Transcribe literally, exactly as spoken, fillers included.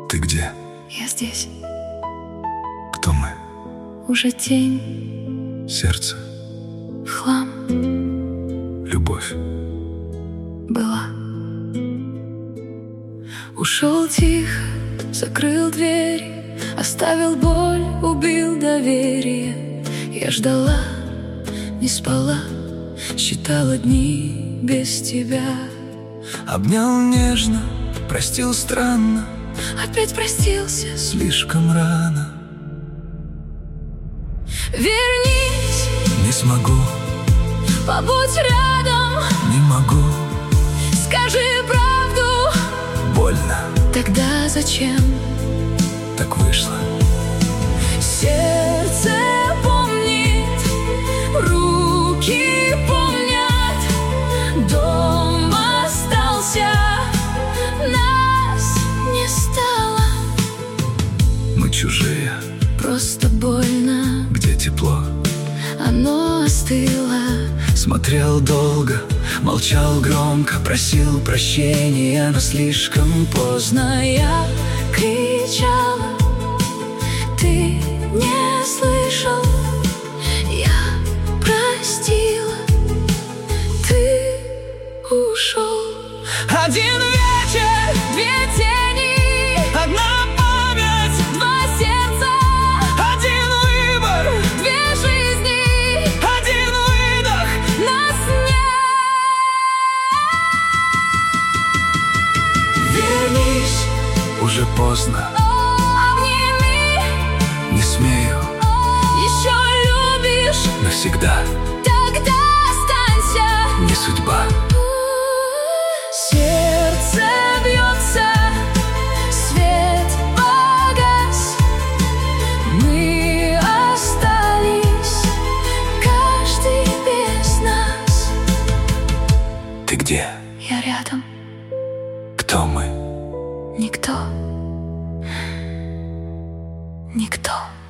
Ты где? Я здесь. Кто мы? Уже тень. Сердце. Хлам. Любовь. Была. Ушел тихо, закрыл дверь, оставил боль, убил доверие. Я ждала, не спала, считала дни без тебя. Обнял нежно, простил странно, опять простился слишком рано. Вернись, не смогу, побудь рядом, не могу, скажи правду. Больно. Тогда зачем так вышло? Сердце помнит, руки помнят, дом остался, нас не стало. Мы чужие, просто больно. Где тепло? Оно остыло. Смотрел долго, молчал громко, просил прощения, но слишком поздно. Я кричала, ты не слышал. Я простила, ты ушел. Один вечер, две тени, одна память, два сердца, один выбор, две жизни, один выдох. нас нет. Вернись, уже поздно, Обними, не смею, еще любишь, навсегда тогда останься. не судьба. Сердце бьется, свет погас, мы остались, каждый без нас. Ты где? Я рядом, Кто мы? никто, никто.